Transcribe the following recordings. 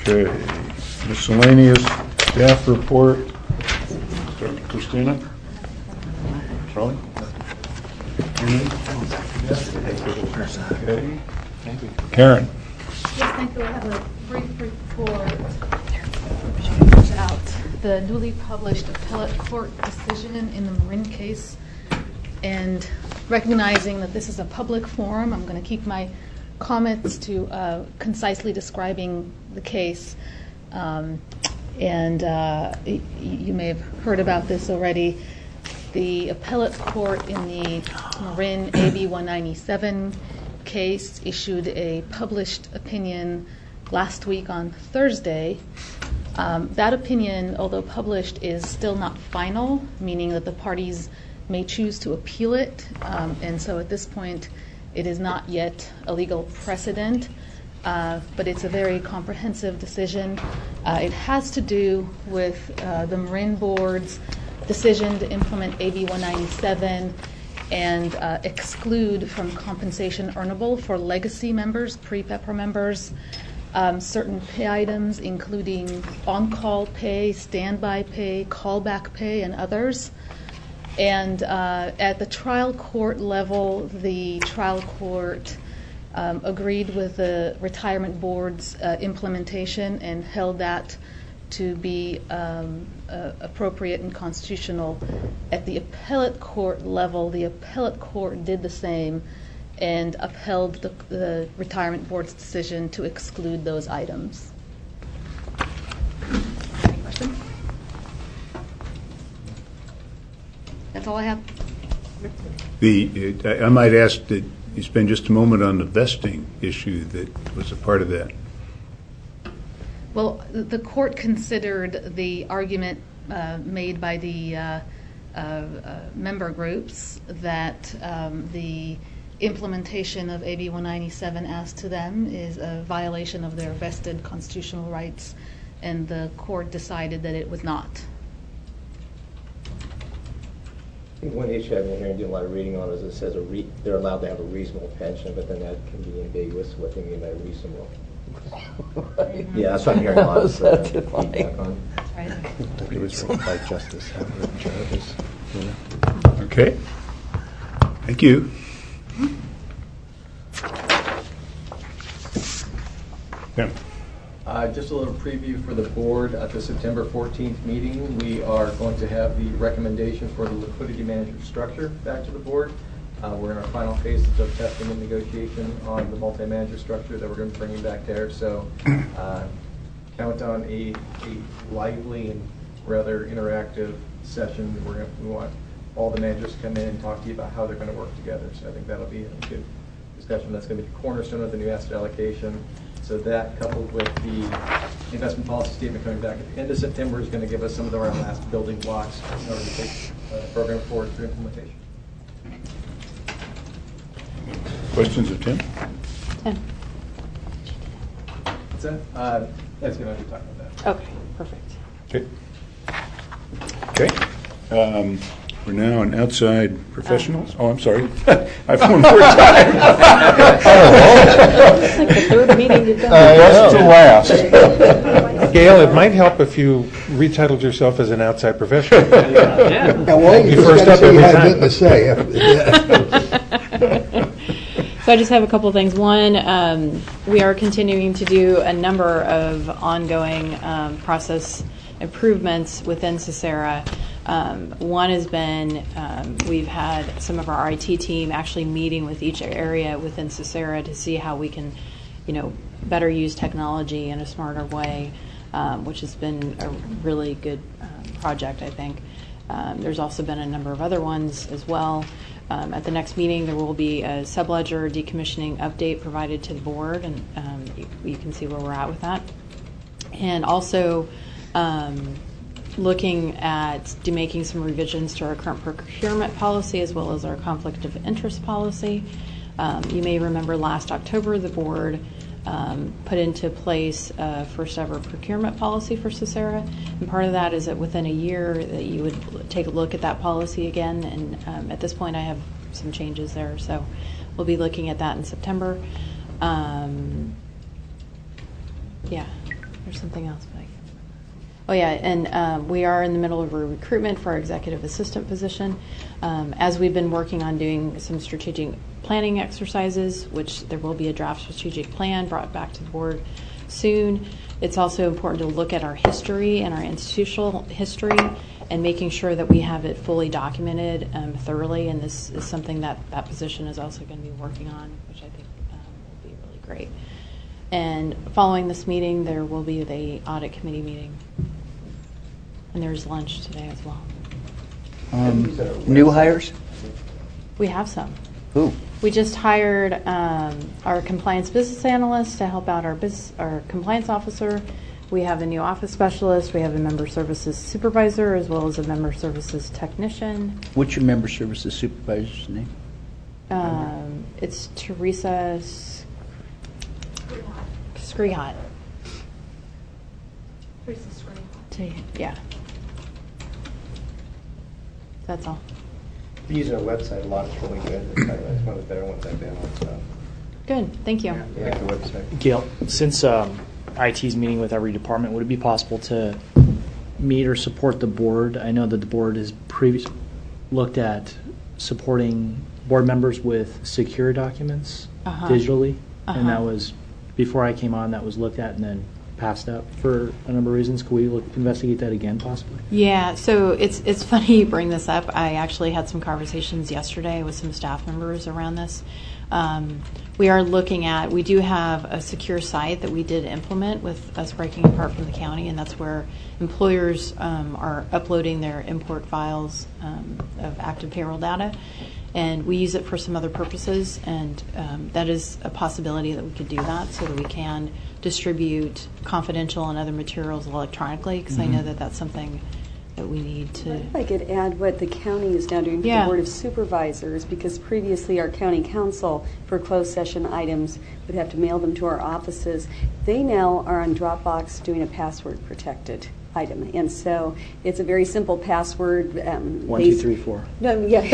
Okay, miscellaneous staff report. Start with Christina. Charlie? Okay. Karen? Yes, thank you. I have a brief report about the newly published appellate court decision in the Marin case. And recognizing that this is a public forum, I'm going to keep my comments to concisely describing the case. You may have heard about this already. The appellate court in the Marin AB 197 case issued a published opinion last week on Thursday. That opinion, although published, is still not final, meaning that the parties may choose to appeal it. And so at this point, it is not yet a legal precedent, but it's a very comprehensive decision. It has to do with the Marin Board's decision to implement AB 197 and exclude from compensation earnable for legacy members, pre-PEPR members, certain pay items, including on-call pay, standby pay, callback pay, and others. And at the trial court level, the trial court agreed with the retirement board's implementation and held that to be appropriate and constitutional. At the appellate court level, the appellate court did the same and upheld the retirement board's decision to exclude those items. Any questions? That's all I have. I might ask that you spend just a moment on the vesting issue that was a part of that. Well, the court considered the argument made by the member groups that the implementation of AB 197 as to them is a violation of their vested constitutional rights, and the court decided that it was not. I think one issue I've been hearing, doing a lot of reading on, is it says they're allowed to have a reasonable pension, but then that can be ambiguous what they mean by reasonable. Yeah, that's what I'm hearing a lot of feedback on. That's right. It was written by Justice Howard Jarvis. Okay. Thank you. Tim. Just a little preview for the board. At the September 14th meeting, we are going to have the recommendation for the liquidity management structure back to the board. We're in our final phases of testing and negotiation on the multi-manager structure that we're going to be bringing back there. So count on a lively and rather interactive session. We want all the managers to come in and talk to you about how they're going to work together. So I think that'll be a good discussion. That's going to be the cornerstone of the new asset allocation. So that, coupled with the investment policy statement coming back at the end of September, is going to give us some of our last building blocks in order to take the program forward through implementation. Questions of Tim? Tim. What's that? That's going to be talking about that. Okay, perfect. Okay. We're now on outside professionals. Oh, I'm sorry. I have one more time. It's like the third meeting you've done. That's the last. Gail, it might help if you retitled yourself as an outside professional. Yeah, well, you just got to say you had a bit to say. So I just have a couple of things. One, we are continuing to do a number of ongoing process improvements within CESARA. One has been we've had some of our IT team actually meeting with each area within CESARA to see how we can, better use technology in a smarter way, which has been a really good project, I think. There's also been a number of other ones as well. At the next meeting, there will be a subledger decommissioning update provided to the board, and you can see where we're at with that. And also looking at making some revisions to our current procurement policy as well as our conflict of interest policy. You may remember last October, the board put into place a first ever procurement policy for CESARA, and part of that is that within a year that you would take a look at that policy again, and at this point I have some changes there, so we'll be looking at that in September. There's something else, but I can't remember. Oh yeah, and we are in the middle of a recruitment for our executive assistant position. As we've been working on doing some strategic planning exercises, which there will be a draft strategic plan brought back to the board soon. It's also important to look at our history and our institutional history and making sure that we have it fully documented thoroughly. And this is something that that position is also going to be working on, which I think will be really great. And following this meeting, there will be the audit committee meeting. And there's lunch today as well. New hires? We have some. Who? We just hired our compliance business analyst to help out our compliance officer. We have a new office specialist. We have a member services supervisor as well as a member services technician. What's your member services supervisor's name? It's Teresa Skrihat. Teresa Skrihat. Yeah. That's all. I'm using our website a lot. It's really good. It's one of the better ones I've been on. So. Good. Thank you. Yeah, like the website. Gail, since IT is meeting with every department, would it be possible to meet or support the board? I know that the board has previously looked at supporting board members with secure documents digitally, and that was, before I came on, that was looked at and then passed up for a number of reasons. Could we investigate that again, possibly? Yeah, so it's funny you bring this up. I actually had some conversations yesterday with some staff members around this. We are looking at, we do have a secure site that we did implement with us breaking apart from the county, and that's where employers are uploading their import files of active payroll data. And we use it for some other purposes, and that is a possibility that we could do that so that we can distribute confidential and other materials electronically, because I know that that's something that we need to. If I could add what the county is now doing for the Board of Supervisors, because previously our county council for closed session items would have to mail them to our offices. They now are on Dropbox doing a password protected item, and so it's a very simple password. 1, 2, 3, 4. No, yeah.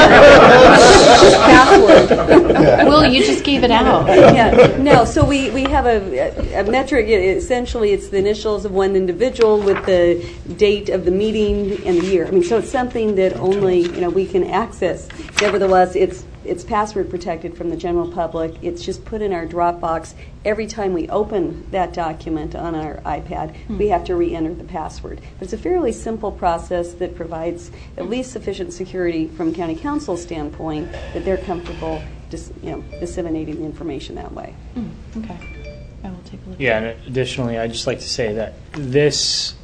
Just password. Well, you just gave it out. Yeah, no. So we have a metric. Essentially, it's the initials of one individual with the date of the meeting and the year. I mean, so it's something that only we can access. Nevertheless, it's password protected from the general public. It's just put in our Dropbox. Every time we open that document on our iPad, we have to re-enter the password. But it's a fairly simple process that provides at least sufficient security from county council standpoint that they're comfortable disseminating the information that way. Okay. I will take a look. Yeah, and additionally, I'd just like to say that this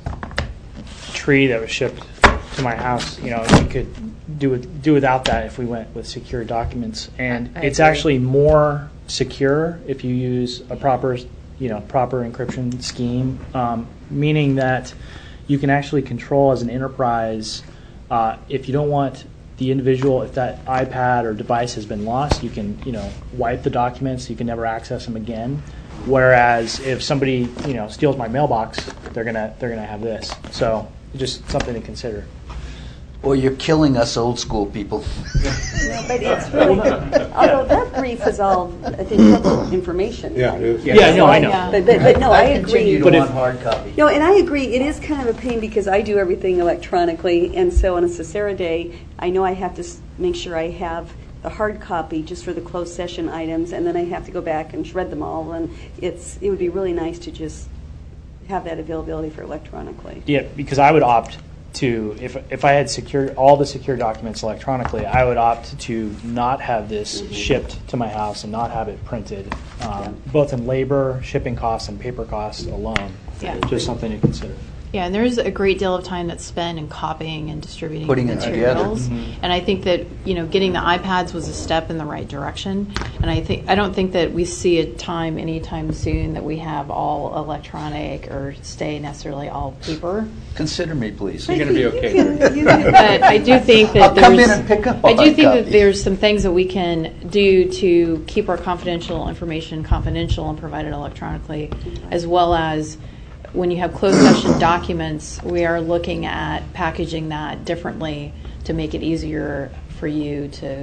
tree that was shipped to my house, we could do without that if we went with secure documents, and it's actually more secure if you use a proper encryption scheme, meaning that you can actually control as an enterprise if you don't want the individual, if that iPad or device has been lost, you can wipe the documents, you can never access them again. Whereas if somebody steals my mailbox, they're gonna have this. So just something to consider. Well, you're killing us old school people. No, but it's really, although that brief is all, I think, public information. Yeah, it is. Yeah, no, I know. But no, I agree. Continue to want hard copy. No, and I agree. It is kind of a pain because I do everything electronically, and so on a Cicera day, I know I have to make sure I have the hard copy just for the closed session items, and then I have to go back and shred them all, and it would be really nice to just have that availability for electronically. Yeah, because I would opt to, if I had all the secure documents electronically, I would opt to not have this shipped to my house and not have it printed, both in labor, shipping costs, and paper costs alone. Yeah. Just something to consider. Yeah, and there's a great deal of time that's spent in copying and distributing Putting it materials. together. And I think that getting the iPads was a step in the right direction. And I don't think that we see a time anytime soon that we have all electronic or stay necessarily all paper. Consider me, please. You're going to be okay. But I do think that I'll come in and pick up a I do hard think copy. that there's some things that we can do to keep our confidential information confidential and provide it electronically, as well as when you have closed session documents, we are looking at packaging that differently to make it easier for you to,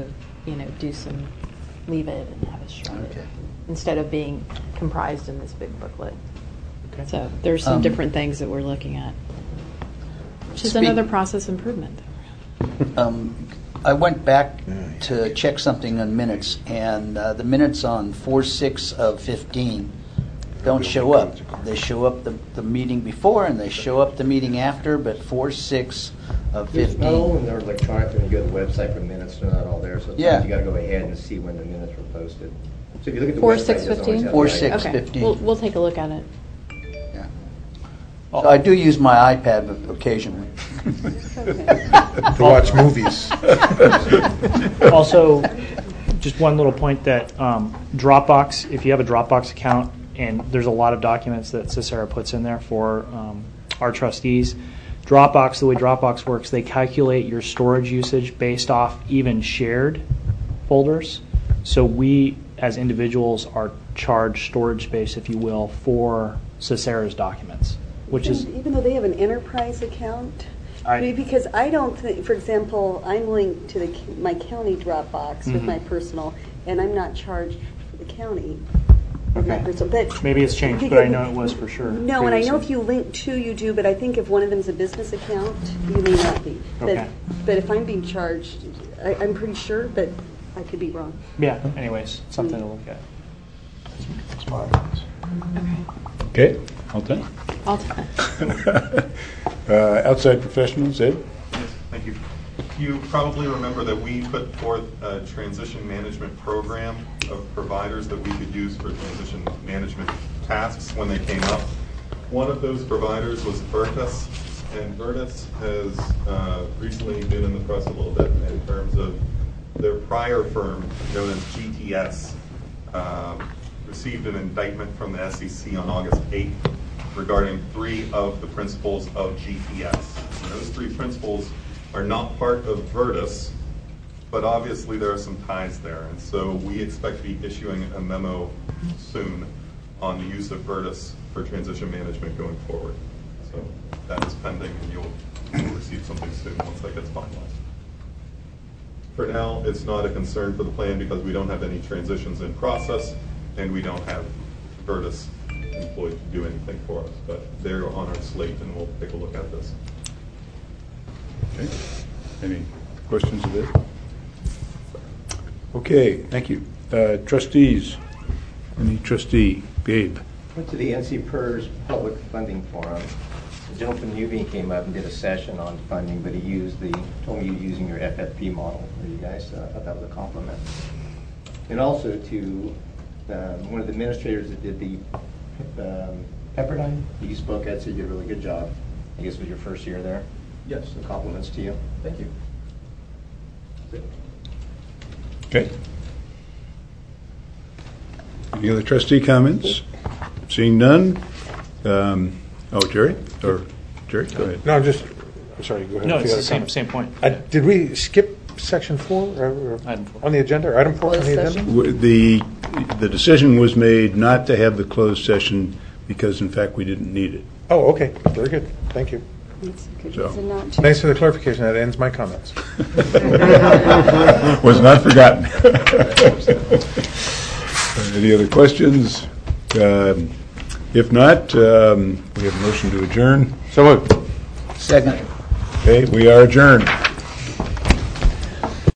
leave it and have it shredded instead of being comprised in this big booklet. So there's some different things that we're looking at, which is Speak- another process improvement. I went back to check something on minutes, and the minutes on 4/6 of 15 don't show up. They show up the meeting before, and they show up the meeting after, but 4/6 of There's not all 15. when they're electronic, when you go to the website for minutes, they're not all there, so Yeah. sometimes you gotta go ahead and see when the minutes were posted. So if you look at the 4/6, website, it doesn't always 15? have 4/6. the item. Okay, 15. we'll take a look at it. Yeah. So I do use my iPad occasionally. To watch movies. Also, just one little point that Dropbox, if you have a Dropbox account, and there's a lot of documents that Cicera puts in there for our trustees, Dropbox, the way Dropbox works, they calculate your storage usage based off even shared folders. So we, as individuals, are charged storage space, if you will, for Cicera's documents, which is... Even though they have an enterprise account? I- Because I don't think, for example, I'm linked to my county Dropbox with my personal, and I'm not charged for the county with my Okay. personal. But Maybe it's changed, but I know it was for sure. No, and I know previously. if you link two, you do, but I think if one of them is a business account, you may not be. Okay. But if I'm being charged, I'm pretty sure, but I could be wrong. Yeah, anyways, something to look at. Okay, all done? All done. Outside professionals, Ed? Yes, thank you. You probably remember that we put forth a transition management program of providers that we could use for transition management tasks when they came up. One of those providers was Vertus, and Vertus has recently been in the press a little bit in terms of their prior firm, known as GTS, received an indictment from the SEC on August 8th regarding 3 of the principals of GTS. And those 3 principals are not part of Vertus, but obviously there are some ties there. And so we expect to be issuing a memo soon on the use of Vertus for transition management going forward. So that is pending, and you'll receive something soon once that gets finalized. For now, it's not a concern for the plan because we don't have any transitions in process, and we don't have Vertus employed to do anything for us. But they're on our slate, and we'll take a look at this. Okay. Any questions of this? Okay, thank you. Trustees, any trustee? Gabe? Went to the NC PERS Public Funding Forum. The gentleman from UV came up and did a session on funding, but he told me you're using your FFP model for you guys, so I thought that was a compliment. And also to one of the administrators that did the Pepperdine, you spoke at, said you did a really good job. I guess it was your first year there. Yes. So compliments to you. Thank you. Okay. Any other trustee comments? Seeing none? Jerry? Or Jerry, go ahead. No, I'm sorry, go ahead. No, with it's other the comments. same point. Did we skip section 4 or Item 4. on the agenda, or item 4 on the Closed agenda? The decision was made not to have the closed session because, in fact, we didn't need it. Oh, okay, very good, thank you. It's a good So- reason not to. Thanks for the clarification, that ends my comments. Was not forgotten. Any other questions? If not, we have a motion to adjourn. So moved. Second. Okay, we are adjourned.